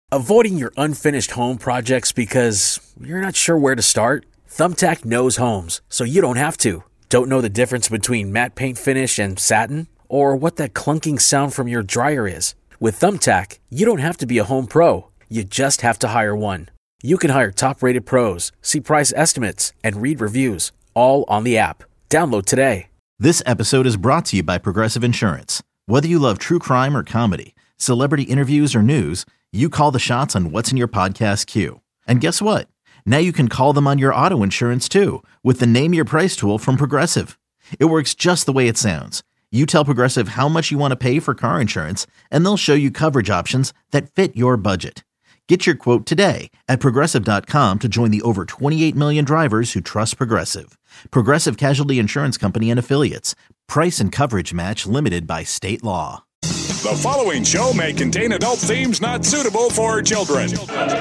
Avoiding your unfinished home projects because you're not sure where to start? Thumbtack knows homes, so you don't have to. Don't know the difference between matte paint finish and satin? Or what that clunking sound from your dryer is? With Thumbtack, you don't have to be a home pro. You just have to hire one. You can hire top-rated pros, see price estimates, and read reviews, all on the app. Download today. This episode is brought to you by Progressive Insurance. Whether you love true crime or comedy, celebrity interviews or news, you call the shots on what's in your podcast queue. And guess what? Now you can call them on your auto insurance too with the Name Your Price tool from Progressive. It works just the way it sounds. You tell Progressive how much you want to pay for car insurance, and they'll show you coverage options that fit your budget. Get your quote today at Progressive.com to join the over 28 million drivers who trust Progressive. Progressive Casualty Insurance Company and Affiliates. Price and coverage match limited by state law. The following show may contain adult themes not suitable for children.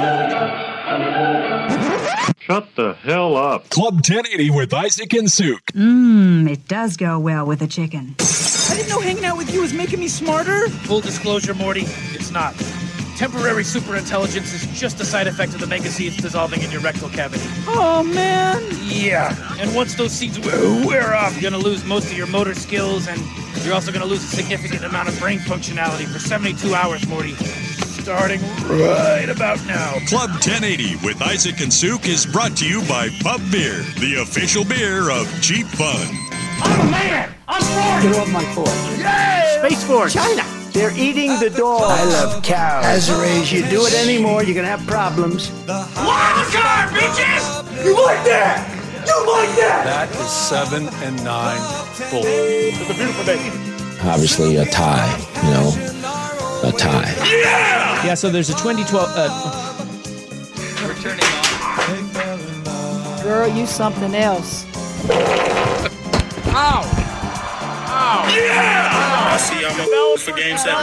Shut the hell up. Club 1080 with Isaac and Suk. It does go well with a chicken. I didn't know hanging out with you was making me smarter. Full disclosure, Morty, it's not. Temporary superintelligence is just a side effect of the mega seeds dissolving in your rectal cavity. Oh, man. Yeah, and once those seeds wear off, you're going to lose most of your motor skills, and you're also going to lose a significant amount of brain functionality for 72 hours, Morty. Starting right about now. Club 1080 with Isaac and Suk is brought to you by Pub Beer, the official beer of Cheap Fun. I'm a man! I'm Force! Get off my force. Yay! Space Force! China. They're eating the dog. I love cows. Azraes, you do it anymore, you're gonna have problems. Wild card, bitches! You like that? You like that? That is 7 and 9 full. It's a beautiful day. Obviously a tie, a tie. Yeah! Yeah, so there's a 2012... We're turning on. Girl, you something else. Ow! Ow! Yeah! I see I'm for game 7.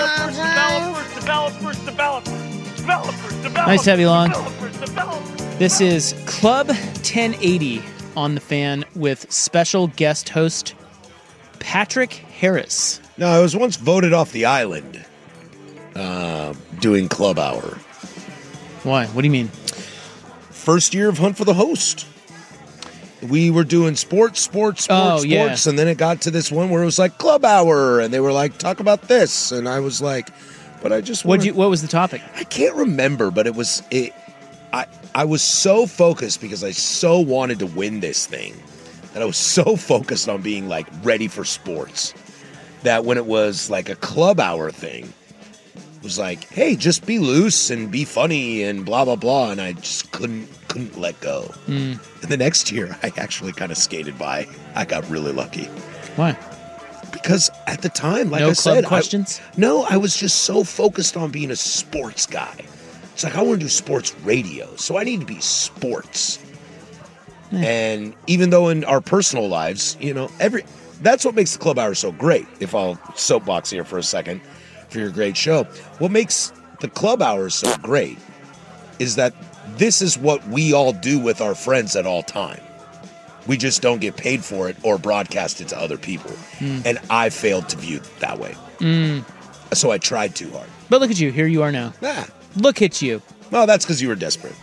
Developers. Nice to have you along. Developers. This is Club 1080 on the Fan with special guest host Patrick Harris. No, I was once voted off the island doing Club Hour. Why? What do you mean? First year of Hunt for the Host. We were doing sports, yeah. and then it got to this one where it was like Club Hour, and they were like, talk about this, and I was like, but I just what was the topic? I can't remember, but it was I was so focused because I so wanted to win this thing that I was so focused on being like ready for sports that when it was like a Club Hour thing, it was like, hey, just be loose and be funny and blah blah blah, and I just couldn't let go. And the next year I actually kind of skated by. I got really lucky. Why? Because at the time, like no I said, club questions? I was just so focused on being a sports guy. It's like I want to do sports radio, so I need to be sports. And even though in our personal lives, that's what makes the Club Hour so great. If I'll soapbox here for a second for your great show. What makes the Club Hour so great is that this is what we all do with our friends at all time. We just don't get paid for it or broadcast it to other people. And I failed to view it that way. So I tried too hard. But look at you. Here you are now. Look at you. Well, that's because you were desperate.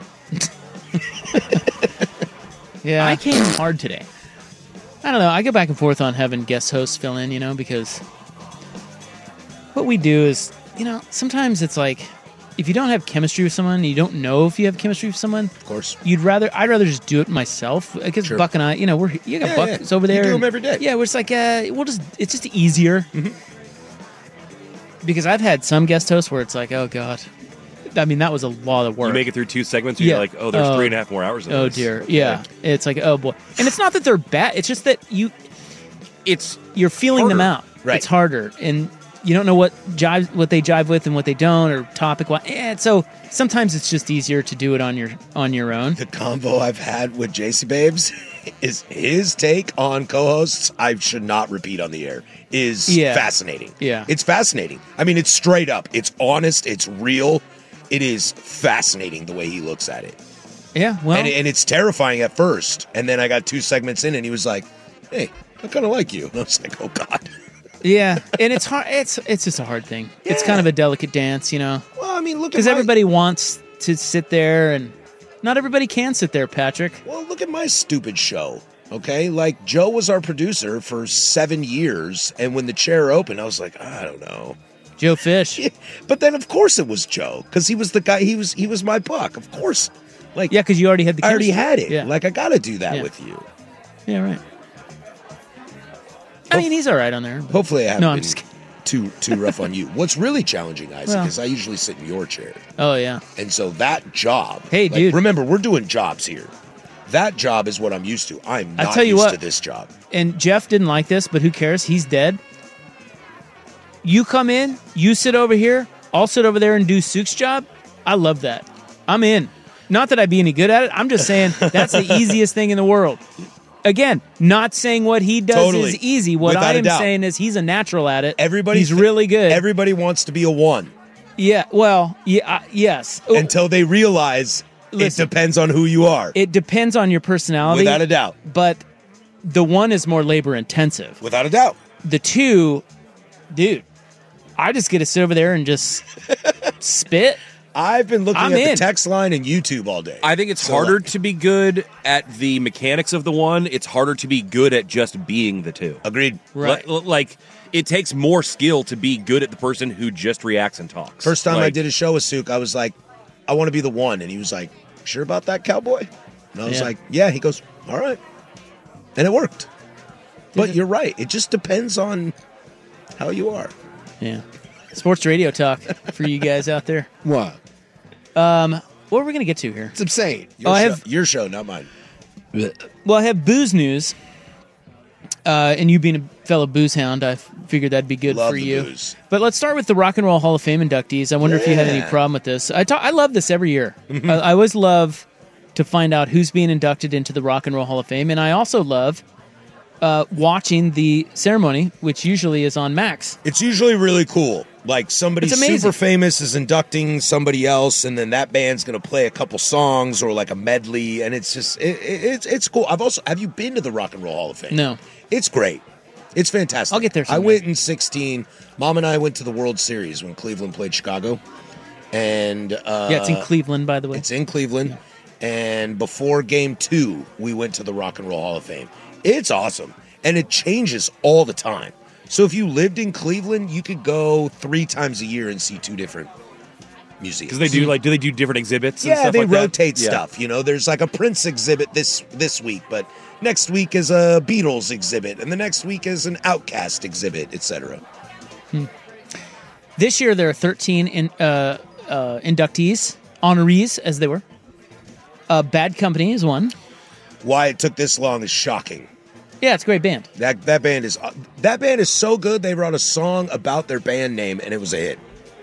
Yeah, I came hard today. I don't know. I go back and forth on having guest hosts fill in, because what we do is, sometimes it's like, if you don't have chemistry with someone, you don't know if you have chemistry with someone. Of course. I'd rather just do it myself. Because sure. Buck and I, you got Buck it's over there. You do them every day. Yeah, we're just like, it's just easier. Because I've had some guest hosts where it's like, oh God. I mean, that was a lot of work. You make it through 2 segments, and you're like, oh, there's 3.5 more hours of this. Oh dear. Yeah. Right. It's like, oh boy. And it's not that they're bad. It's just that you're feeling them out. Right. It's harder. And you don't know what they jive with and what they don't, or topic-wise. So sometimes it's just easier to do it on your own. The convo I've had with JC Babes is his take on co-hosts. I should not repeat on the air. Is fascinating. Yeah, it's fascinating. I mean, it's straight up. It's honest. It's real. It is fascinating the way he looks at it. Yeah, well, and it's terrifying at first, and then I got 2 segments in, and he was like, "Hey, I kind of like you." And I was like, "Oh God." Yeah, and it's hard. It's just a hard thing. Yeah. It's kind of a delicate dance, Well, I mean, look at because everybody wants to sit there, and not everybody can sit there, Patrick. Well, look at my stupid show. Okay, like Joe was our producer for 7 years, and when the chair opened, I was like, I don't know, Joe Fish. But then, of course, it was Joe because he was the guy. He was my buck, of course. Like, yeah, because you already had the. I already chemistry. had it. Yeah. Like, I got to do that with you. Yeah, right. I mean, he's all right on there. But... Hopefully, I haven't I'm been just kidding. too rough on you. What's really challenging, Isaac, is I usually sit in your chair. Oh yeah. And so that job. Hey, like, dude. Remember, we're doing jobs here. That job is what I'm used to. I'm not used to this job. And Jeff didn't like this, but who cares? He's dead. You come in, you sit over here, I'll sit over there and do Sook's job. I love that. I'm in. Not that I'd be any good at it. I'm just saying that's the easiest thing in the world. Again, not saying what he does is easy. What I am saying is he's a natural at it. He's really good. Everybody wants to be a one. Yeah, well, yes. Until they realize it depends on who you are. It depends on your personality. Without a doubt. But the one is more labor intensive. Without a doubt. The two, dude, I just get to sit over there and just spit. I've been looking at the text line and YouTube all day. I think it's harder to be good at the mechanics of the one. It's harder to be good at just being the two. Agreed. Right. Like, it takes more skill to be good at the person who just reacts and talks. First time I did a show with Sook, I was like, I want to be the one. And he was like, sure about that, cowboy? And I was like, yeah. He goes, all right. And it worked. But you're right. It just depends on how you are. Yeah. Sports radio talk for you guys out there. What? What are we going to get to here? It's insane. Your show, not mine. Well, I have booze news. And you being a fellow booze hound, I figured that'd be good for you. Booze. But let's start with the Rock and Roll Hall of Fame inductees. I wonder if you had any problem with this. I love this every year. I always love to find out who's being inducted into the Rock and Roll Hall of Fame, and I also love watching the ceremony, which usually is on Max. It's usually really cool. Like somebody super famous is inducting somebody else, and then that band's going to play a couple songs or like a medley, and it's just it's cool. Have you been to the Rock and Roll Hall of Fame? No. It's great. It's fantastic. I'll get there someday. I went in 2016. Mom and I went to the World Series when Cleveland played Chicago, and it's in Cleveland, by the way. It's in Cleveland, and before Game 2, we went to the Rock and Roll Hall of Fame. It's awesome, and it changes all the time. So if you lived in Cleveland, you could go 3 times a year and see 2 different museums. Because they do do they do different exhibits? Yeah, and stuff they like rotate that? stuff. You know, there's like a Prince exhibit this week, but next week is a Beatles exhibit, and the next week is an Outkast exhibit, etc. This year there are 13 inductees, honorees as they were. Bad Company is one. Why it took this long is shocking. Yeah, it's a great band. That band is so good. They wrote a song about their band name, and it was a hit.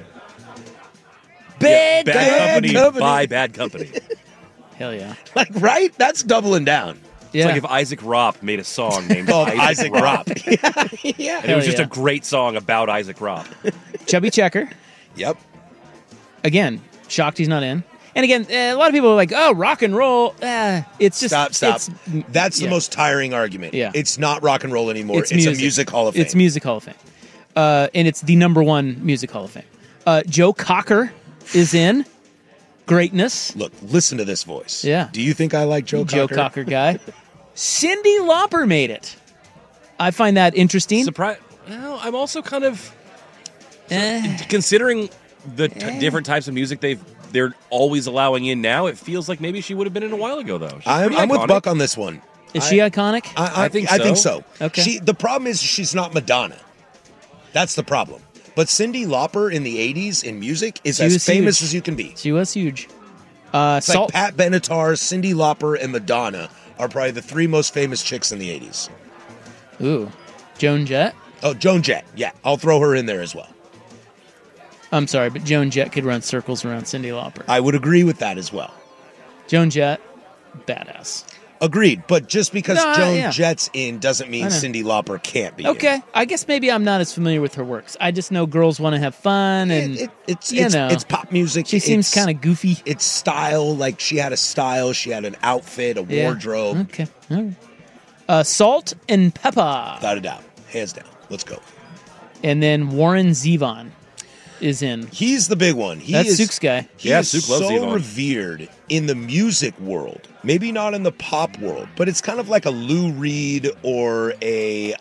Bad Company by Bad Company. Hell yeah! Like right? That's doubling down. It's like if Isaac Ropp made a song named called Isaac Ropp. Yeah. And it was just a great song about Isaac Ropp. Chubby Checker. Yep. Again, shocked he's not in. And again, a lot of people are like, "Oh, rock and roll." It's just stop. That's the most tiring argument. Yeah. It's not rock and roll anymore. It's a music hall of fame. It's music hall of fame, and it's the #1 music hall of fame. Joe Cocker is in. Greatness. Look, listen to this voice. Yeah. Do you think I like Joe Cocker? Joe Cocker guy. Cyndi Lauper made it. I find that interesting. Well, I'm also kind of considering the different types of music they're always allowing in now. It feels like maybe she would have been in a while ago, though. I'm with Buck on this one. Is she iconic? I think so. Okay. The problem is she's not Madonna. That's the problem. But Cyndi Lauper in the 80s in music is as famous as you can be. She was huge. It's like Pat Benatar, Cyndi Lauper, and Madonna are probably the 3 most famous chicks in the 80s. Ooh. Joan Jett? Oh, Joan Jett. Yeah, I'll throw her in there as well. I'm sorry, but Joan Jett could run circles around Cyndi Lauper. I would agree with that as well. Joan Jett, badass. Agreed, but just because Joan Jett's in doesn't mean Cyndi Lauper can't be in. Okay, I guess maybe I'm not as familiar with her works. I just know girls want to have fun, and it's pop music. She seems kind of goofy. It's style, like she had a style, she had an outfit, a wardrobe. Okay, all right. Salt and Pepper. Without a doubt, hands down. Let's go. And then Warren Zevon. is in. He's the big one. That's Sook's guy. He is so revered in the music world. Maybe not in the pop world, but it's kind of like a Lou Reed or a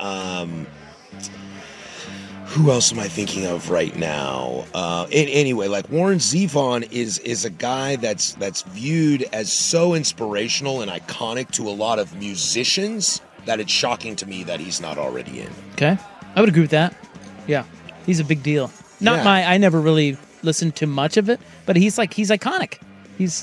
who else am I thinking of right now? Anyway, like Warren Zevon is a guy that's viewed as so inspirational and iconic to a lot of musicians that it's shocking to me that he's not already in. Okay, I would agree with that. Yeah, he's a big deal. I never really listened to much of it, but he's iconic. He's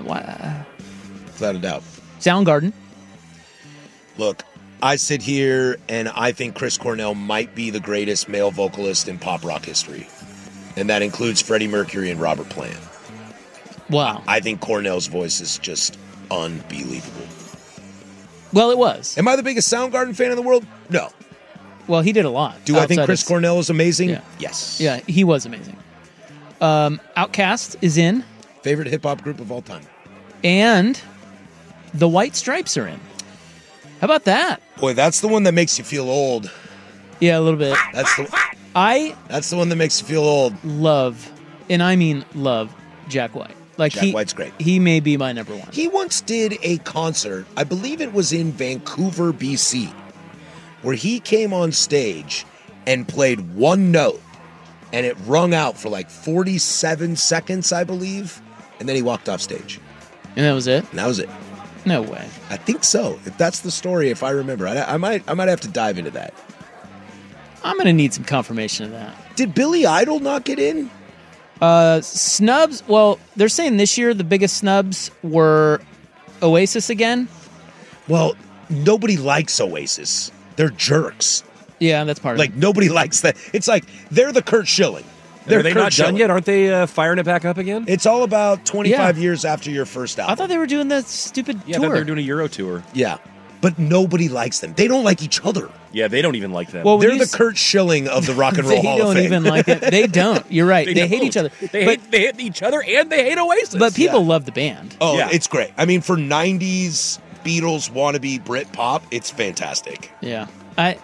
without a doubt. Soundgarden. Look, I sit here and I think Chris Cornell might be the greatest male vocalist in pop rock history. And that includes Freddie Mercury and Robert Plant. Wow. I think Cornell's voice is just unbelievable. Well, it was. Am I the biggest Soundgarden fan in the world? No. Well, he did a lot. Do I think Chris Cornell is amazing? Yeah. Yes. Yeah, he was amazing. Outkast is in. Favorite hip-hop group of all time. And the White Stripes are in. How about that? Boy, that's the one that makes you feel old. Yeah, a little bit. That's the one that makes you feel old. Love, and I mean love, Jack White. Jack White's great. He may be my number one. He once did a concert, I believe it was in Vancouver, BC, where he came on stage and played one note, and it rung out for like 47 seconds, I believe, and then he walked off stage. And that was it? And that was it. No way. I think so. If that's the story, if I remember. I might have to dive into that. I'm going to need some confirmation of that. Did Billy Idol not get in? Snubs, well, they're saying this year the biggest snubs were Oasis again. Well, nobody likes Oasis. They're jerks. Yeah, that's part of it. Like, nobody likes that. It's like, they're the Kurt Schilling. Are they not done yet? Aren't they firing it back up again? It's all about 25 years after your first album. I thought they were doing that stupid tour. I thought they were doing a Euro tour. Yeah. But nobody likes them. They don't like each other. Yeah, they don't even like them. Well, they're the Kurt Schilling of the Rock and Roll Hall of Fame. They don't even like it. They don't. You're right. They hate each other. They hate each other and they hate Oasis. But people love the band. Oh, yeah. It's great. I mean, for 90s Beatles wannabe Brit pop, it's fantastic. Yeah. I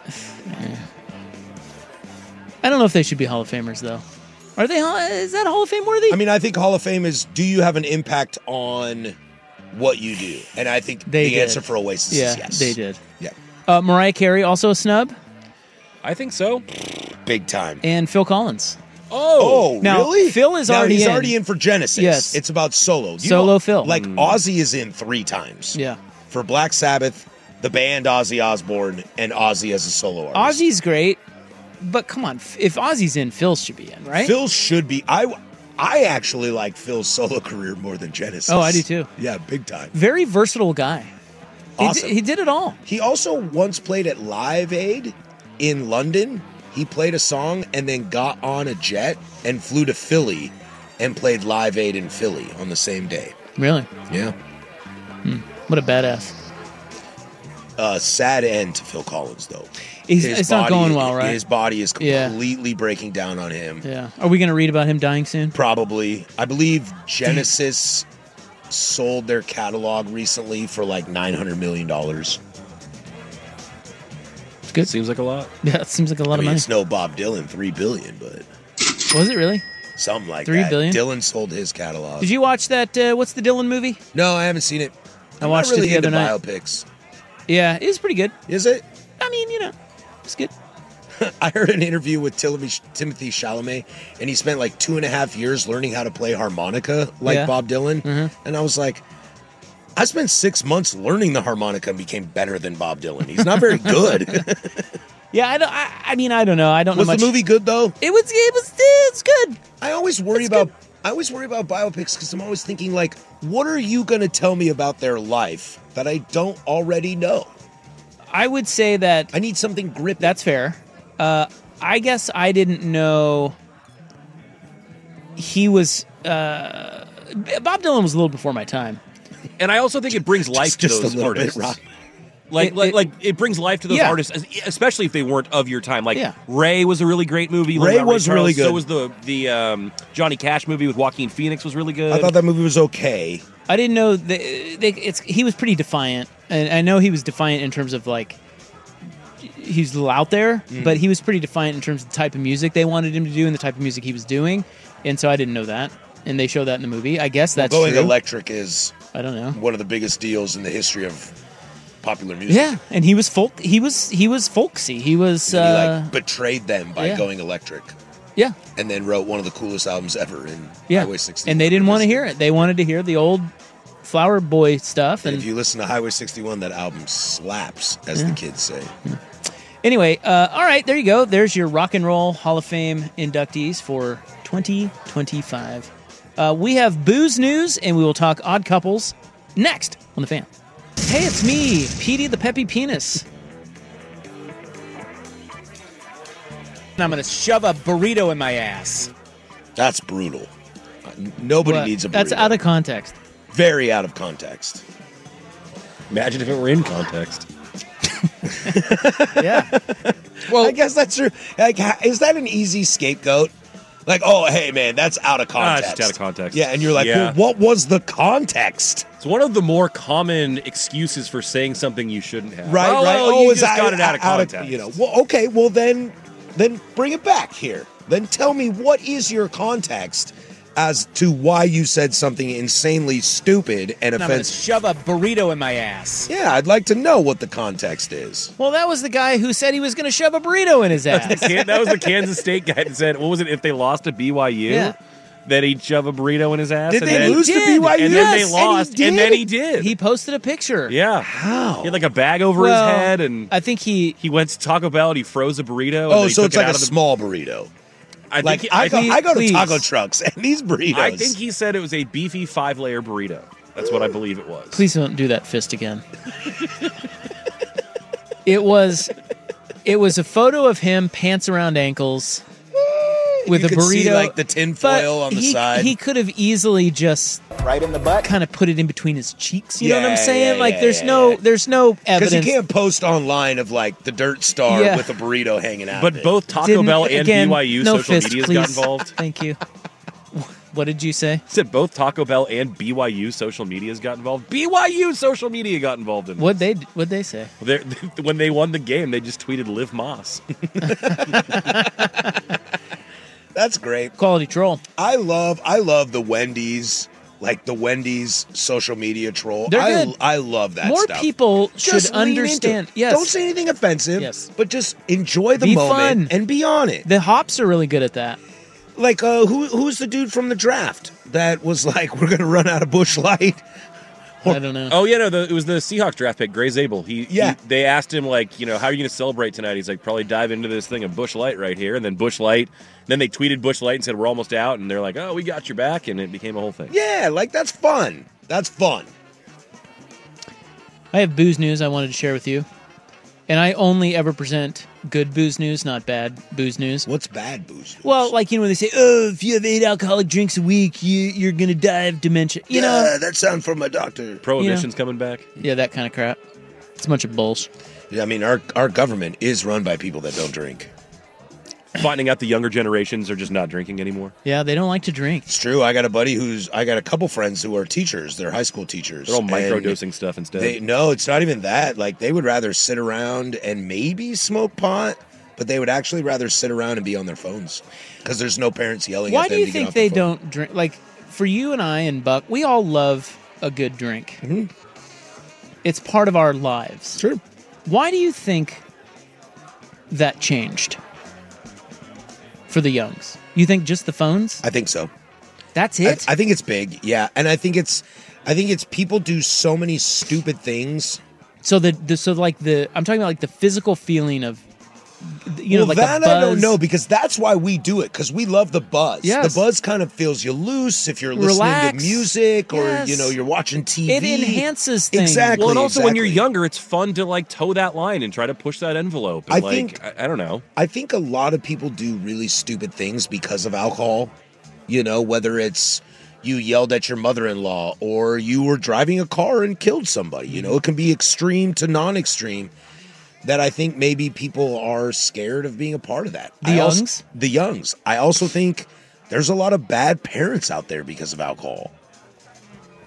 don't know if they should be Hall of Famers, though. Are they? Is that Hall of Fame worthy? I mean, I think Hall of Fame is, do you have an impact on what you do? And I think the answer for Oasis is yes. They did. Yeah. Mariah Carey, also a snub? I think so. Big time. And Phil Collins. Oh, now, really? Phil is already he's in. already in for Genesis. Yes. It's about solo. Solo Phil. Like, Ozzy is in 3 times. Yeah. For Black Sabbath, the band Ozzy Osbourne, and Ozzy as a solo artist. Ozzy's great. But come on, if Ozzy's in, Phil should be in, right? Phil should be. I actually like Phil's solo career more than Genesis. Oh, I do too. Yeah, big time. Very versatile guy. Awesome. He did it all. He also once played at Live Aid in London. He played a song and then got on a jet and flew to Philly and played Live Aid in Philly on the same day. Really? Yeah. What a badass. Sad end to Phil Collins, though. It's not going well, right? His body is completely breaking down on him. Yeah. Are we going to read about him dying soon? Probably. I believe Genesis sold their catalog recently for like $900 million. It's good. Seems like a lot. Yeah, it seems like a lot of money. It's no Bob Dylan, $3 billion, but was it really? Something like $3 that. billion? Dylan sold his catalog. Did you watch that? What's the Dylan movie? No, I haven't seen it. I watched not really it the other into night. biopics. Yeah, it was pretty good. Is it? I mean, it's good. I heard an interview with Timothy Chalamet, and he spent like 2.5 years learning how to play harmonica like Bob Dylan. Mm-hmm. And I was like, I spent 6 months learning the harmonica and became better than Bob Dylan. He's not very good. Yeah, I mean, I don't know. I don't know much. Was the movie good though? It's good. I always worry about biopics because I'm always thinking like, what are you going to tell me about their life that I don't already know? I would say that I need something gripping. That's fair. I guess I didn't know he was. Bob Dylan was a little before my time, and I also think it brings life to those artists. Like it brings life to those artists, especially if they weren't of your time. Like Ray was a really great movie. Ray was really good. So was the Johnny Cash movie with Joaquin Phoenix was really good. I thought that movie was okay. I didn't know that he was pretty defiant, and I know he was defiant in terms of like he's a little out there, but he was pretty defiant in terms of the type of music they wanted him to do and the type of music he was doing. And so I didn't know that. And they show that in the movie. I guess that's Going true. electric is I don't know. one of the biggest deals in the history of popular music. Yeah, and he was he was folksy. He was And he betrayed them by yeah. going electric. Yeah. And then wrote one of the coolest albums ever in Highway 61. And they didn't want to hear it. They wanted to hear the old Flower Boy stuff. And if you listen to Highway 61, that album slaps, as the kids say. Anyway, all right, there you go. There's your Rock and Roll Hall of Fame inductees for 2025. We have booze news, and we will talk Odd Couples next on The Fan. Hey, it's me, Petey the Peppy Penis. And I'm going to shove a burrito in my ass. That's brutal. Nobody needs a burrito. That's out of context. Very out of context. Imagine if it were in context. Yeah. Well, I guess that's true. Like, is that an easy scapegoat? Like, oh, hey, man, that's out of context. It's just out of context. Yeah, and you're like, well, what was the context? It's one of the more common excuses for saying something you shouldn't have. Right, right. Oh, you just got it out of context. Well, okay, well, then bring it back here. Then tell me, what is your context as to why you said something insanely stupid and offensive? I'm going to shove a burrito in my ass. Yeah, I'd like to know what the context is. Well, that was the guy who said he was going to shove a burrito in his ass. That was the Kansas State guy that said, what was it, if they lost to BYU, that he'd shove a burrito in his ass? Did they lose to BYU? And then they lost, and then he did. He posted a picture. Yeah. How? He had like a bag over his head, and I think he went to Taco Bell and he froze a burrito. Oh, and so it's like a the small burrito. I go to Please. taco trucks, and these burritos. I think he said it was a beefy 5-layer burrito. That's what I believe it was. Please don't do that fist again. It was a photo of him, pants around ankles, with you a could burrito, see, like the tin foil on the side. He could have easily just right in the butt, kind of put it in between his cheeks. You know what I'm saying? Yeah, like, yeah, there's no evidence. Because you can't post online of like the dirt star with a burrito hanging out. But both Taco Bell and BYU social medias got involved. Thank you. What did you say? I said both Taco Bell and BYU social medias got involved. BYU social media got involved in this. What'd they say? When they won the game, they just tweeted Liv Moss. That's great. Quality troll. I love the Wendy's, like the Wendy's social media troll. They're good. I love that More stuff. people Just should lean into understand. it. Yes. Don't say anything offensive. Yes. But just enjoy the Be moment fun. and be on it. The Hops are really good at that. Like, who's the dude from the draft that was like, we're going to run out of Busch Light? I don't know. Oh, yeah, no, it was the Seahawks draft pick, Gray Zabel. They asked him, like, how are you going to celebrate tonight? He's like, probably dive into this thing of Busch Light right here. And then Busch Light, then they tweeted Busch Light and said, we're almost out. And they're like, oh, we got your back. And it became a whole thing. Yeah, like, that's fun. That's fun. I have booze news I wanted to share with you. And I only ever present good booze news, not bad booze news. What's bad booze news? Well, like, when they say, oh, if you have 8 alcoholic drinks a week, you're going to die of dementia. You know? That sounds from my doctor. Prohibition's coming back. Yeah, that kind of crap. It's a bunch of bullshit. Yeah, I mean, our government is run by people that don't drink. Finding out the younger generations are just not drinking anymore. Yeah, they don't like to drink. It's true. I got a couple friends who are teachers. They're high school teachers. They're all microdosing stuff instead. No, it's not even that. Like, they would rather sit around and maybe smoke pot, but they would actually rather sit around and be on their phones because there's no parents yelling Why at them do you to think get off they the phone. don't drink? Like, for you and I and Buck, we all love a good drink. Mm-hmm. It's part of our lives. True. Why do you think that changed for the youngs? You think just the phones? I think so. That's it? I think it's big, yeah. And I think it's people do so many stupid things. So I'm talking about like the physical feeling of, like that the buzz. I don't know, because that's why we do it, because we love the buzz. Yes. The buzz kind of feels you loose if you're listening Relax. to music or Yes. you're watching TV. It enhances things. Exactly. Well, and also when you're younger, it's fun to like toe that line and try to push that envelope. And I don't know. I think a lot of people do really stupid things because of alcohol. Whether it's you yelled at your mother-in-law or you were driving a car and killed somebody. It can be extreme to non-extreme. That I think maybe people are scared of being a part of that. The youngs. I also think there's a lot of bad parents out there because of alcohol.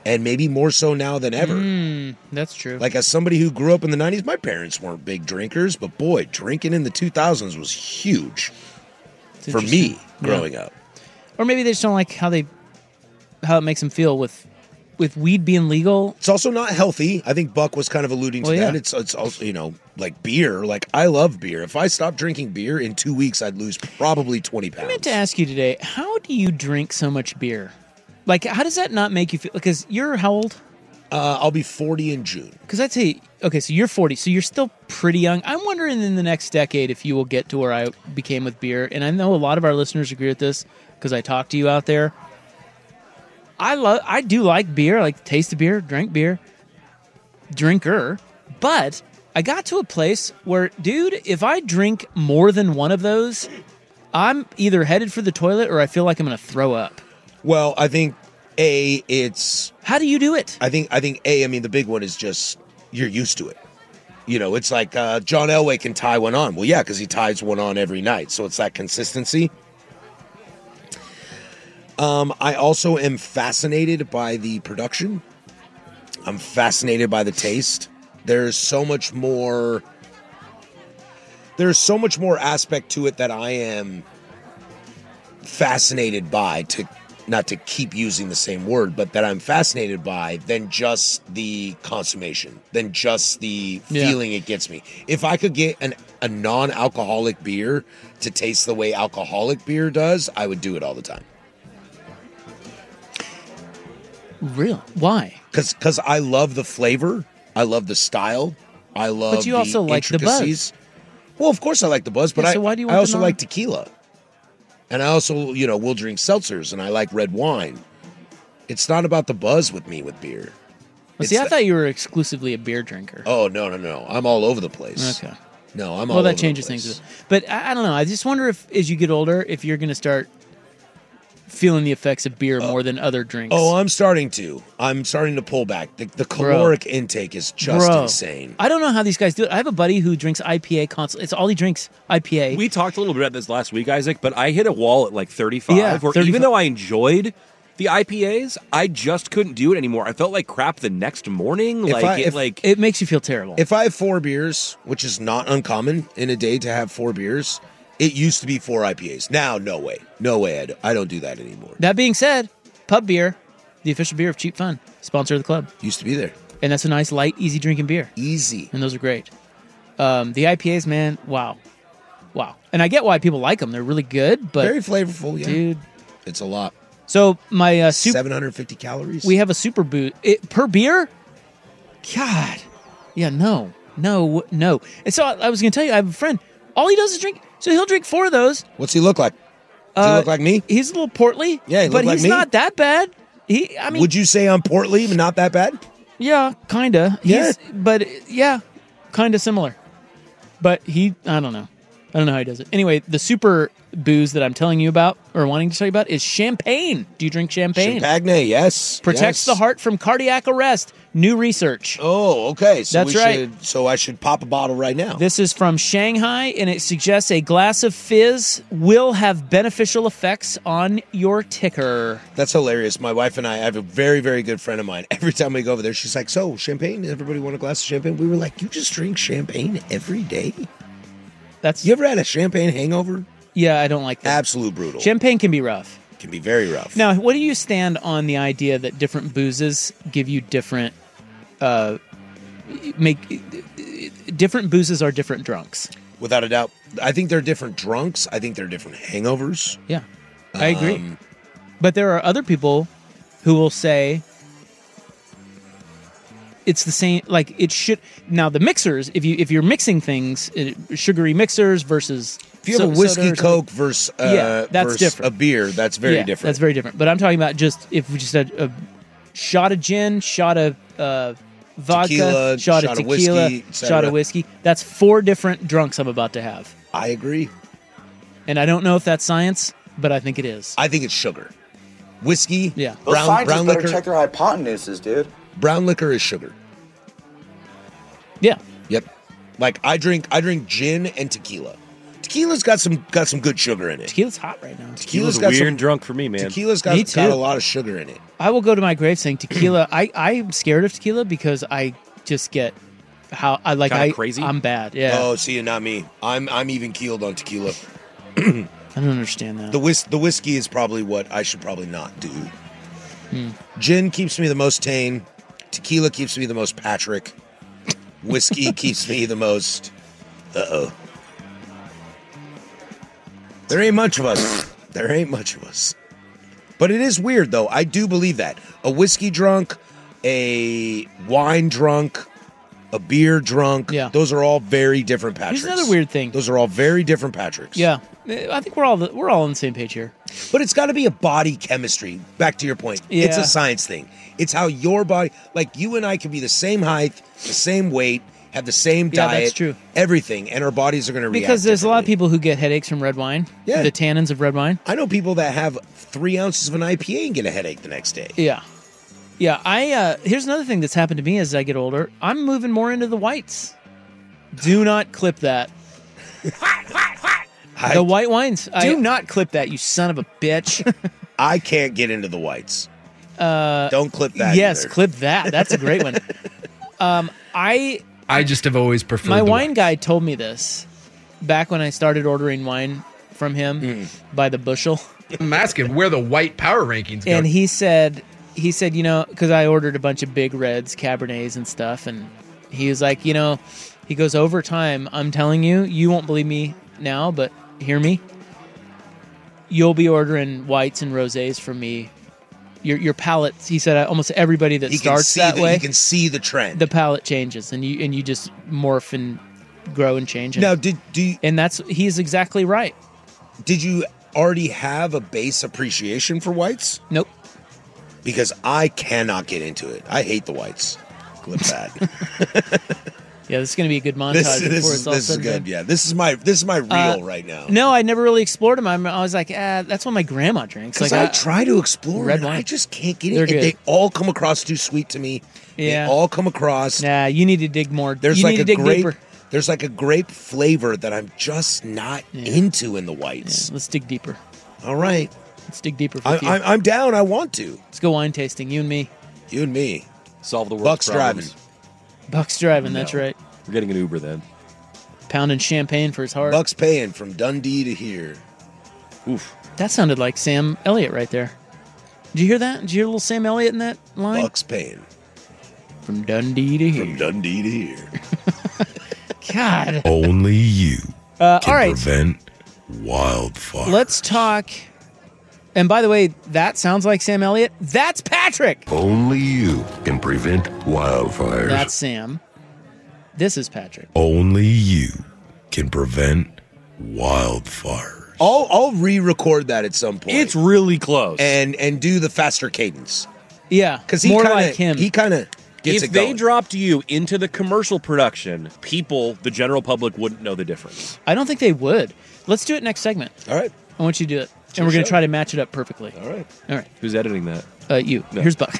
And maybe more so now than ever. That's true. Like, as somebody who grew up in the 90s, my parents weren't big drinkers, but boy, drinking in the 2000s was huge for me growing up. Or maybe they just don't like how it makes them feel with weed being legal. It's also not healthy. I think Buck was kind of alluding to that. It's also, like beer. Like, I love beer. If I stopped drinking beer in 2 weeks, I'd lose probably 20 pounds. I meant to ask you today, how do you drink so much beer? Like, how does that not make you feel? Because you're how old? I'll be 40 in June. Because I'd say, okay, so you're 40, so you're still pretty young. I'm wondering in the next decade if you will get to where I became with beer. And I know a lot of our listeners agree with this because I talk to you out there. I do like beer. I like the taste of beer, drinker. But I got to a place where, dude, if I drink more than one of those, I'm either headed for the toilet or I feel like I'm going to throw up. Well, I think, it's... How do you do it? I think, the big one is just, you're used to it. It's like John Elway can tie one on. Well, yeah, because he ties one on every night. So it's that consistency. I also am fascinated by the production. I'm fascinated by the taste. There's so much more aspect to it that I am fascinated by, not to keep using the same word, but that I'm fascinated by than just the consummation, than just the feeling it gets me. If I could get a non-alcoholic beer to taste the way alcoholic beer does, I would do it all the time. Really? Why? Because I love the flavor. I love the style. I love But you also like the buzz. Well, of course I like the buzz, but so why do you want I also the like tequila. And I also, will drink seltzers, and I like red wine. It's not about the buzz with me with beer. Well, see, I thought you were exclusively a beer drinker. Oh, no. I'm all over the place. Okay. No, I'm all over the place. Well, that changes things. But I don't know. I just wonder if, as you get older, if you're going to start feeling the effects of beer more than other drinks. Oh, I'm starting to pull back. The caloric intake is just insane. I don't know how these guys do it. I have a buddy who drinks IPA constantly. It's all he drinks, IPA. We talked a little bit about this last week, Isaac, but I hit a wall at like 35, Yeah, where 35. even though I enjoyed the IPAs, I just couldn't do it anymore. I felt like crap the next morning. It makes you feel terrible. If I have 4 beers, which is not uncommon in a day to have 4 beers, it used to be 4 IPAs. Now, no way. I don't do that anymore. That being said, Pub Beer, the official beer of Cheap Fun, sponsor of the club. Used to be there. And that's a nice, light, easy drinking beer. Easy. And those are great. The IPAs, man, wow. And I get why people like them. They're really good, but... Very flavorful, yeah. Dude. It's a lot. So, my... 750 calories? We have a super boot. Per beer? God. Yeah, no. And so, I was going to tell you, I have a friend. All he does is drink... So he'll drink 4 of those. What's he look like? Does he look like me? He's a little portly. Yeah, but he's like me. not that bad. Would you say I'm portly but not that bad? Yeah, kinda. Yeah. Kinda similar. But I don't know. I don't know how he does it. Anyway, the super booze that I'm telling you about, or wanting to tell you about, is champagne. Do you drink champagne? Champagne, yes. Protects the heart from cardiac arrest. New research. Oh, okay. So That's right. So I should pop a bottle right now. This is from Shanghai, and it suggests a glass of fizz will have beneficial effects on your ticker. That's hilarious. My wife and I have a very, very good friend of mine. Every time we go over there, she's like, so, champagne? Everybody want a glass of champagne? We were like, you just drink champagne every day? You ever had a champagne hangover? Yeah, I don't like that. Absolute brutal. Champagne can be rough. Can be very rough. Now, what do you stand on the idea that different boozes give you different... different boozes are different drunks? Without a doubt. I think they're different drunks. I think they're different hangovers. Yeah, I agree. But there are other people who will say... It's the same, like it should. Now the mixers, if you're mixing things, sugary mixers versus if you have a whiskey Coke versus that's versus different. a beer, that's very different. That's very different. But I'm talking about if we just had a shot of gin, shot of vodka, tequila, shot of tequila, whiskey, shot of whiskey. That's 4 different drunks I'm about to have. I agree, and I don't know if that's science, but I think it is. I think it's sugar, whiskey. Yeah, brown liquor. Check their hypotenuses, dude. Brown liquor is sugar. Yeah. Yep. Like I drink gin and tequila. tequila's got some good sugar in it. Tequila's hot right now. Tequila's got weird some drunk for me, man. Tequila's got a lot of sugar in it. I will go to my grave saying tequila. I'm scared of tequila because I just get crazy. I'm bad. Yeah. Oh, see, not me. I'm even keeled on tequila. I don't understand that. The whiskey is probably what I should probably not do. Gin keeps me the most tame. Tequila keeps me the most Patrick. Whiskey keeps me the most. There ain't much of us. But it is weird, though. I do believe that. A whiskey drunk, a wine drunk, a beer drunk. Yeah. Those are all very different Patricks. Here's another weird thing. Those are all very different Patricks. Yeah. I think we're all on the same page here. But it's got to be a body chemistry. Back to your point. Yeah. It's a science thing. It's how your body, like you and I can be the same height, the same weight, have the same diet. Yeah, that's true. Everything, and our bodies are going to react because there's a lot of people who get headaches from red wine. Yeah. The tannins of red wine. I know people that have 3 ounces of an IPA and get a headache the next day. Yeah. Yeah, here's another thing that's happened to me as I get older. I'm moving more into the whites. Do not clip that. The white wines. Do not clip that, you son of a bitch. I can't get into the whites. Don't clip that. Yes, either. clip that. That's a great one. I just have always preferred my the wine whites. guy told me this back when I started ordering wine from him by the bushel. I'm asking where the white power rankings go. And he said, because I ordered a bunch of big reds, Cabernets and stuff, and he was like, he goes, over time, I'm telling you, you won't believe me now, but hear me. You'll be ordering whites and rosés from me. Your palate, he said, almost everybody that starts that way, you can see the trend. The palate changes, and you just morph and grow and change. Now, he's exactly right. Did you already have a base appreciation for whites? Nope. Because I cannot get into it. I hate the whites. Clip that. Yeah, this is going to be a good montage before it's all said and done. Yeah, this is my reel right now. No, I never really explored them. I was like, that's what my grandma drinks. Because I try to explore red it, wine. I just can't get They're it. good. They all come across too sweet to me. Yeah. They all come across. Nah, you need to dig more. There's you like need a to dig grape. deeper. There's like a grape flavor that I'm just not into in the whites. Yeah, let's dig deeper. All right. Let's dig deeper. I'm down. I want to. Let's go wine tasting. You and me. You and me. Solve the world's Buck's problems. driving. Buck's driving. That's right. We're getting an Uber then. Pounding champagne for his heart. Buck's paying from Dundee to here. Oof. That sounded like Sam Elliott right there. Did you hear that? Did you hear a little Sam Elliott in that line? Buck's paying. From Dundee to here. From Dundee to here. God. Only you all can right. prevent wildfire. Let's talk. And by the way, that sounds like Sam Elliott. That's Patrick. Only you can prevent wildfires. That's Sam. This is Patrick. Only you can prevent wildfires. I'll re-record that at some point. It's really close. And do the faster cadence. Yeah, because more like him. He kind of gets if it they going. dropped you into the commercial production, the general public wouldn't know the difference. I don't think they would. Let's do it next segment. All right. I want you to do it. And we're going to try to match it up perfectly. All right. All right. Who's editing that? You. No. Here's Buck.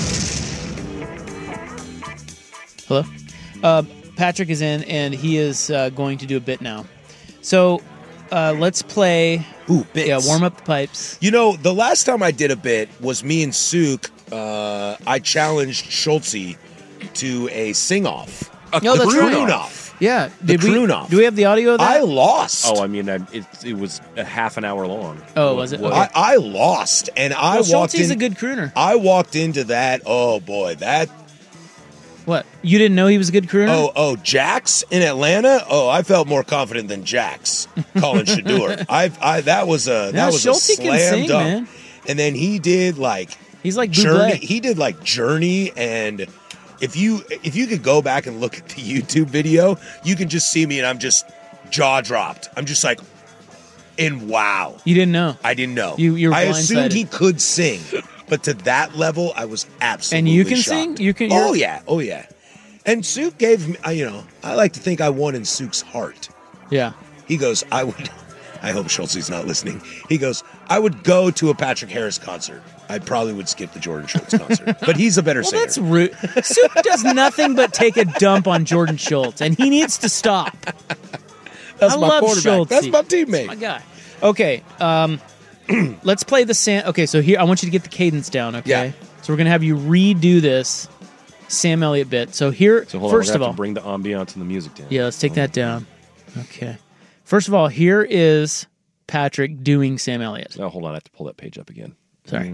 Hello? Patrick is in, and he is going to do a bit now. So let's play. Ooh, bits. Yeah, warm up the pipes. You know, the last time I did a bit was me and Sook. I challenged Schultze to a sing-off. No, that's right. Croon-off. Yeah. The croon-off. Do we have the audio of that? I lost. Oh, I mean, it was a half an hour long. Oh, was it? Okay. I lost, and I walked Schultze's in. a good crooner. I walked into that. Oh boy, that. What? You didn't know he was a good crooner? Oh, Jax in Atlanta. Oh, I felt more confident than Jax calling Shador. That was a Schultze slam can sing, dunk. man. And then he did he's like Journey. Bublé. He did like Journey, and if you could go back and look at the YouTube video, you can just see me, and I'm just jaw dropped. I'm just like, in wow. You didn't know. I didn't know. You were I assumed blindsided. he could sing, but to that level, I was absolutely. And you can shocked. sing? You can. Oh yeah. And Sook gave me. I like to think I won in Sook's heart. Yeah. He goes, I hope Schultze's not listening. He goes, I would go to a Patrick Harris concert. I probably would skip the Jordan Schultz concert, but he's a better singer. That's rude. Sook does nothing but take a dump on Jordan Schultz, and he needs to stop. That's I my love quarterback. Schulte. That's my teammate. My guy. Okay, let's play the Sam. Okay, so here I want you to get the cadence down. Okay, Yeah. so we're gonna have you redo this Sam Elliott bit. So here, So hold first on, of all, bring the ambiance and the music down. yeah, let's take that down. Okay, first of all, here is Patrick doing Sam Elliott. Oh, hold on, I have to pull that page up again. Sorry,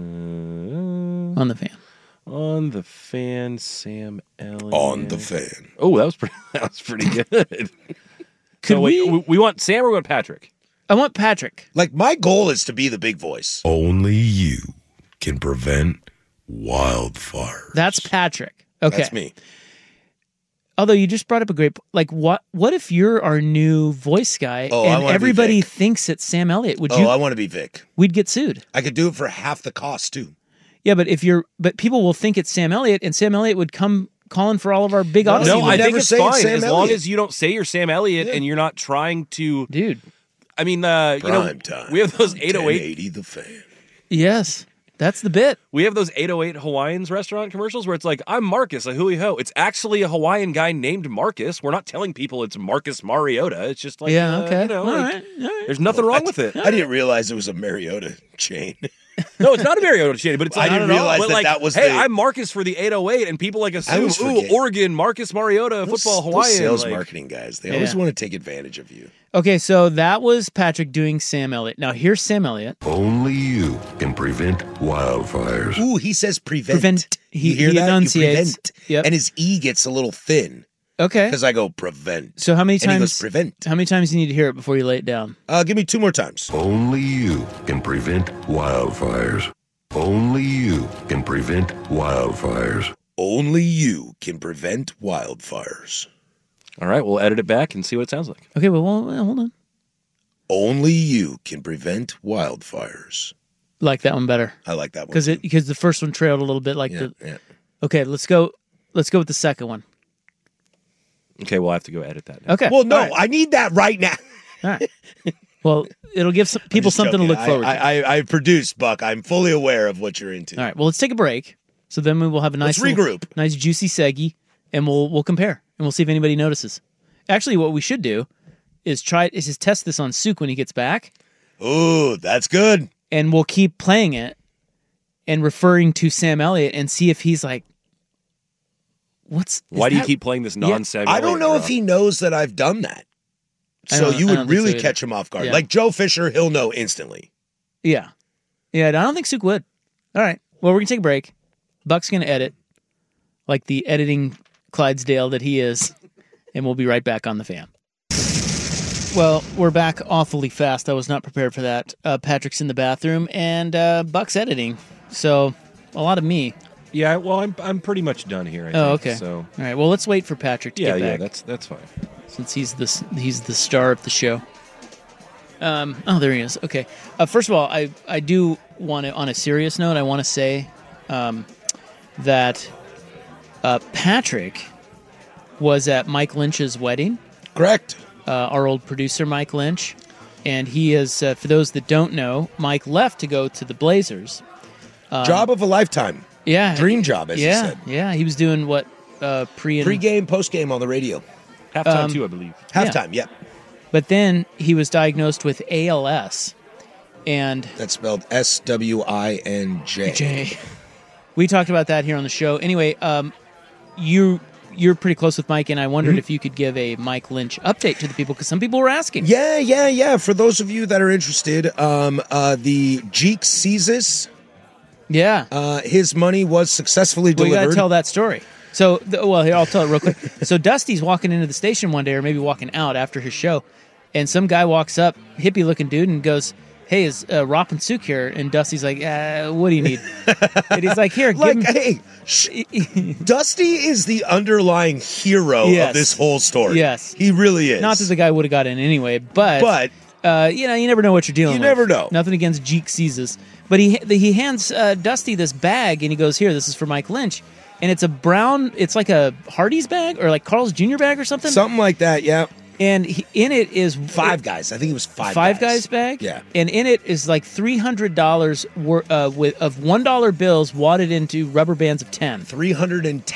on the fan. On the fan, Sam Elliott. On the fan. Oh, that was pretty good. Could so we want Sam or we want Patrick? I want Patrick. Like, my goal is to be the big voice. Only you can prevent wildfire. That's Patrick. Okay, That's me. Although you just brought up a great, like, what if you're our new voice guy Oh, I and wanna be everybody Vic. thinks it's Sam Elliott? Would Oh, you? I want to be Vic. We'd get sued. I could do it for half the cost, too. Yeah, but but people will think it's Sam Elliott, and Sam Elliott would come calling for all of our big audience. No, would I think never it's say it's fine Sam as long Elliott. as you don't say you're Sam Elliott and you're not trying to. Dude, I mean, Prime time. we have those 808. 1080 the fan. yes, that's the bit. We have those 808 Hawaiians restaurant commercials where it's like, I'm Marcus, a hui ho. It's actually a Hawaiian guy named Marcus. We're not telling people it's Marcus Mariota. It's just like, Yeah, okay. you know, All like, right, all right. there's nothing wrong with it. I didn't realize it was a Mariota chain. No, it's not a Mariota chain, but it's like, I didn't realize but that like, that was hey, the- I'm Marcus for the 808, and people like assume, always forget. Oregon, Marcus Mariota, football Those Hawaiian. sales like- marketing guys, they always Yeah. want to take advantage of you. Okay, so that was Patrick doing Sam Elliott. Now here's Sam Elliott. Only you can prevent wildfires. Ooh, he says prevent. Prevent. You He hear that? You enunciates. prevent. Yep. And his E gets a little thin Okay. because I go prevent. So how many And he goes times? prevent. How many times do you need to hear it before you lay it down? Give me 2 more times. Only you can prevent wildfires. Only you can prevent wildfires. Only you can prevent wildfires. All right, we'll edit it back and see what it sounds like. Okay, well, hold on. Only you can prevent wildfires. Like that one better I like that one. because the first one trailed a little bit. Like yeah, the. yeah. Okay, let's go. Let's go with the second one. Okay, we'll have to go edit that now. Okay. Well, no, all right. I need that right now. All right. Well, it'll give some people Just something to joking. look forward to. I produce, Buck. I'm fully aware of what you're into. All right. Well, let's take a break. So then we will have a nice Let's regroup. nice juicy seggy, and we'll compare and we'll see if anybody notices. Actually, what we should do is just test this on Suk when he gets back, Ooh, that's good. and we'll keep playing it and referring to Sam Elliott and see if he's like, Why do you keep playing this non-Sam? I don't know if he knows that I've done that. So you I would don't think really so either. catch him off guard. Yeah. Like Joe Fisher, he'll know instantly. Yeah. I don't think Suk would. All right. Well, we're gonna take a break. Buck's gonna edit, like the editing Clydesdale that he is, and we'll be right back on the fan. Well, we're back awfully fast. I was not prepared for that. Patrick's in the bathroom, and Buck's editing. So a lot of me. Yeah, well, I'm pretty much done here. I think, Okay. So All right. Well, let's wait for Patrick to yeah, get back. that's fine. Since he's the star of the show. Oh, there he is. Okay. First of all, I do want to, on a serious note, I want to say that Patrick was at Mike Lynch's wedding. Correct. Our old producer, Mike Lynch. And he is, for those that don't know, Mike left to go to the Blazers. Job of a lifetime. Yeah. Dream job, as you said. Yeah, he was doing what? Pre-game, post-game on the radio. Halftime too, I believe. Halftime, yeah. But then he was diagnosed with ALS. And that's spelled SWINJ. We talked about that here on the show. Anyway, you're pretty close with Mike, and I wondered if you could give a Mike Lynch update to the people, because some people were asking. Yeah. For those of you that are interested, the Jeek Caesars, his money was successfully delivered. Well, you got to tell that story. So, here, I'll tell it real quick. So Dusty's walking into the station one day, or maybe walking out after his show, and some guy walks up, hippie-looking dude, and goes, "Hey, is Rop and Suk here?" And Dusty's like, "What do you need?" And he's like, "Here, give hey, Dusty is the underlying hero of this whole story. Yes, he really is. Not that the guy would have got in anyway, but you never know what you're dealing with. You never know. Nothing against Jeek Caesars, but he hands Dusty this bag, and he goes, "Here, this is for Mike Lynch." And it's a brown, it's like a Hardee's bag or like Carl's Jr. bag or something. Something like that, yeah. And in it is Five Guys. I think it was Five Guys bag. Yeah. And in it is like $300 of $1 bills wadded into rubber bands of 10.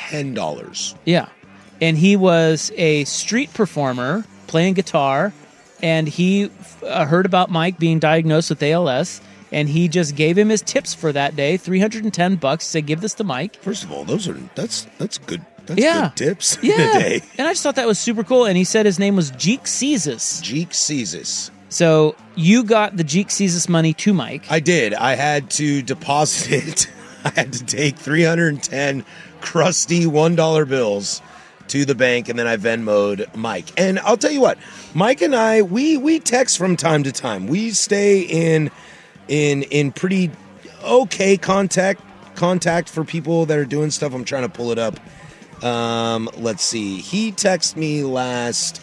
$310. Yeah. And he was a street performer playing guitar and he heard about Mike being diagnosed with ALS, and he just gave him his tips for that day, $310. Said, give this to Mike. First of all, that's good. That's Yeah. good tips Yeah, in a day. and I just thought that was super cool. And he said his name was Jeek Cezus. Jeek Cezus. So you got the Jeek Cezus money to Mike. I did. I had to deposit it. I had to take 310 crusty $1 bills to the bank, and then I Venmo'd Mike. And I'll tell you what, Mike and I, we text from time to time. We stay in pretty okay contact for people that are doing stuff. I'm trying to pull it up. Let's see. He texted me last.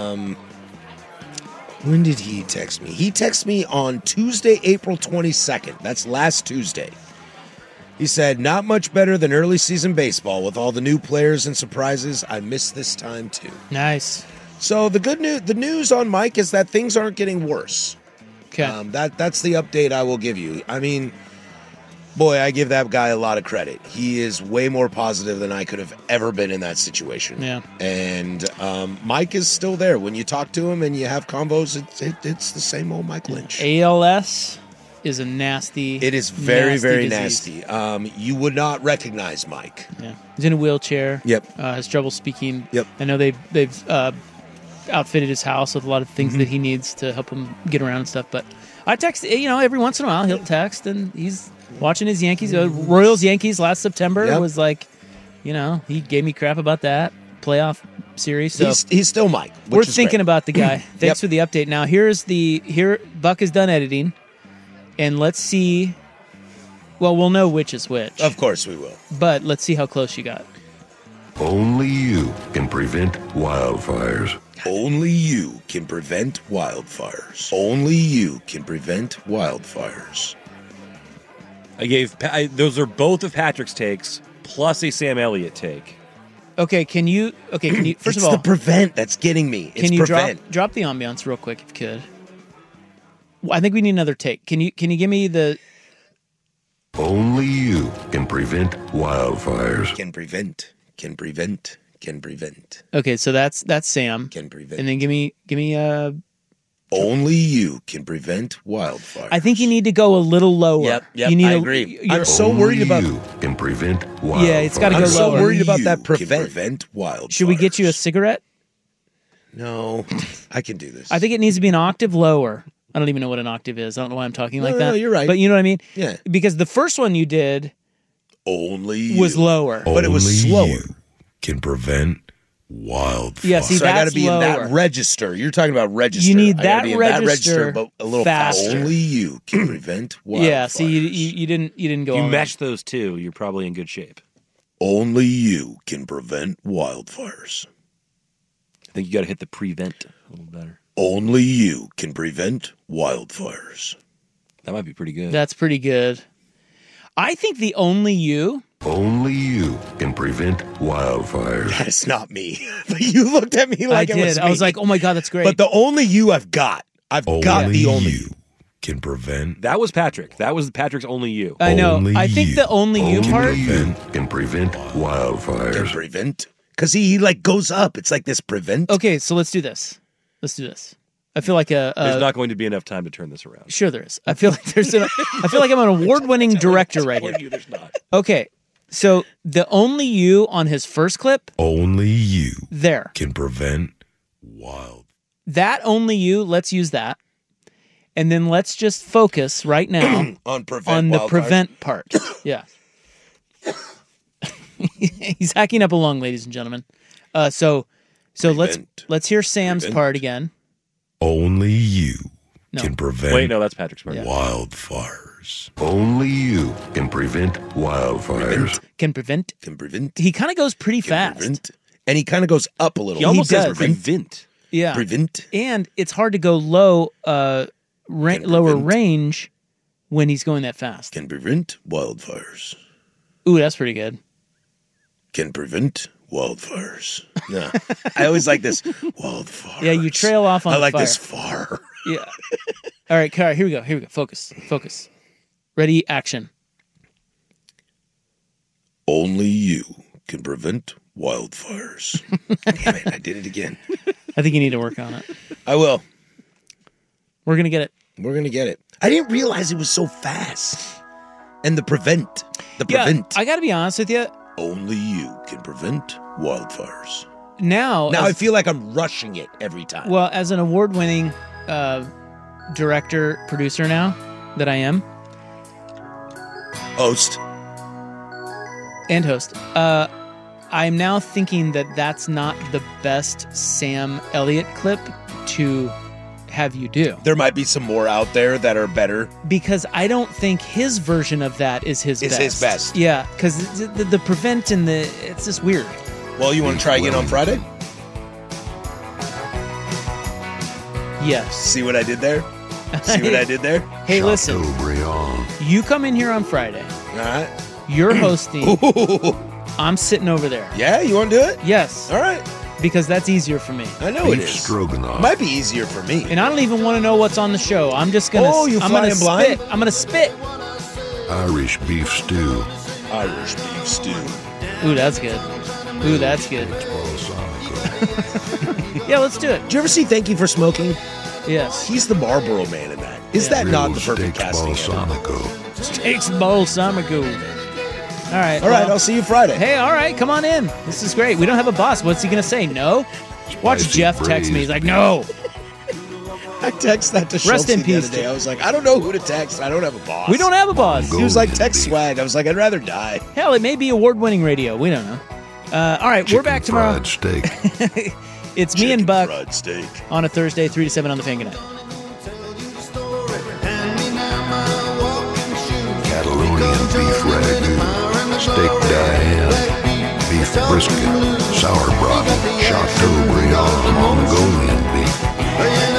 When did he text me? He texted me on Tuesday, April 22nd. That's last Tuesday. He said, not much better than early season baseball with all the new players and surprises. I miss this time too. Nice. So the news on Mike is that things aren't getting worse. Okay. That's the update I will give you. I mean, boy, I give that guy a lot of credit. He is way more positive than I could have ever been in that situation. Yeah. And Mike is still there. When you talk to him and you have combos, it's the same old Mike Lynch. ALS is a nasty. It is very, very disease. nasty. You would not recognize Mike. Yeah. He's in a wheelchair. Yep. Has trouble speaking. Yep. I know they've outfitted his house with a lot of things that he needs to help him get around and stuff. But I text, every once in a while he'll text, and he's watching his Yankees. Royals Yankees last September was like, he gave me crap about that playoff series. So he's still Mike. We're thinking about the guy. Thanks for the update. Now here Buck is done editing, and let's see. Well, we'll know which is which. Of course we will. But let's see how close you got. Only you can prevent wildfires. Only you can prevent wildfires. Only you can prevent wildfires. Those are both of Patrick's takes, plus a Sam Elliott take. Okay, can you first of all, it's the prevent that's getting me. It's can you prevent. drop the ambiance real quick if you could? Well, I think we need another take. Can you give me the? Only you can prevent wildfires. Can prevent. Okay, so that's Sam. Can prevent. And then give me Only you can prevent wildfires. I think you need to go a little lower. Yep, you need I agree. I'm so worried about you can prevent wildfires. Yeah, it's got to go I'm so lower. worried about that prevent wildfires. Should we get you a cigarette? No, I can do this. I think it needs to be an octave lower. I don't even know what an octave is. I don't know why I'm talking like that. No, you're right. But you know what I mean? Yeah. Because the first one you did only was lower. But it was slower. You can prevent wildfires. Yeah, see, so I got to that's be lower. in that register. You're talking about register. You need I gotta that be in register but a little faster. Only you can prevent wildfires. Yeah, see, you didn't go If you on match those two, you're probably in good shape. Only you can prevent wildfires. I think you got to hit the prevent a little better. Only you can prevent wildfires. That might be pretty good. That's pretty good. I think the only you. Only you can prevent wildfires. That's not me. But you looked at me like I it did. was me. I was like, oh my God, that's great. But the only you I've got. I've got the only you can prevent. That was Patrick. That was Patrick's only you. I know. Only I think the only you part. You can prevent wildfires. Can prevent. Because he like goes up. It's like this prevent. Okay, so let's do this. I feel like There's not going to be enough time to turn this around. Sure there is. I feel like I feel like I'm an award-winning director right here. There's not. Okay, so the only you on his first clip. Only you there can prevent wild. That only you. Let's use that, and then let's just focus right now on the prevent part. Yeah. He's hacking up along, ladies and gentlemen. So let's hear Sam's part again. Only you can prevent. Wait, no, that's Patrick's part. Wildfires. Only you can prevent wildfires. Can prevent. He kind of goes pretty fast, and he kind of goes up a little. He almost does. says prevent. Yeah, prevent. And it's hard to go lower range when he's going that fast. Can prevent wildfires. Ooh, that's pretty good. Can prevent wildfires. No, I always like this wildfires. Yeah, you trail off on. I like fire. this far. Yeah. All right, here we go. Focus. Ready, action. Only you can prevent wildfires. Damn it! I did it again. I think you need to work on it. I will. We're going to get it. We're going to get it. I didn't realize it was so fast. And the prevent. Yeah, I got to be honest with you. Only you can prevent wildfires. Now I feel like I'm rushing it every time. Well, as an award-winning director, producer now that I am. Host. I'm now thinking that that's not the best Sam Elliott clip to have you do. There might be some more out there that are better. Because I don't think his version of that is his best. His best. Yeah, because the prevent and it's just weird. Well, you want to try again on Friday? Yes. See what I did there? Hey, listen. You come in here on Friday. All right. You're hosting. I'm sitting over there. Yeah, you want to do it? Yes. All right. Because that's easier for me. I know it is. Stroganoff. Might be easier for me. And I don't even want to know what's on the show. I'm just gonna. Oh, you flying blind? I'm gonna spit. Irish beef stew. Irish beef stew. Ooh, that's good. Yeah, let's do it. Did you ever see Thank You for Smoking? Yes. He's the Marlboro Man in that. Is that not the perfect casting? Steaks balsamico. All right. I'll see you Friday. Hey, all right, come on in. This is great. We don't have a boss. What's he going to say? No? Watch Jeff text me. He's like, no. I texted that to Rest in Schultz peace, the other day. I was like, I don't know who to text. I don't have a boss. We don't have a boss. He was like, text swag. I was like, I'd rather die. Hell, it may be award-winning radio. We don't know. All right, we're back tomorrow. Fried steak. It's me and Buck fried steak. On a Thursday, 3 to 7 on the Fan. Good night. Catalonian beef ragu, steak Diane, beef brisket, sauerbraten, Chateaubriand, Mongolian beef.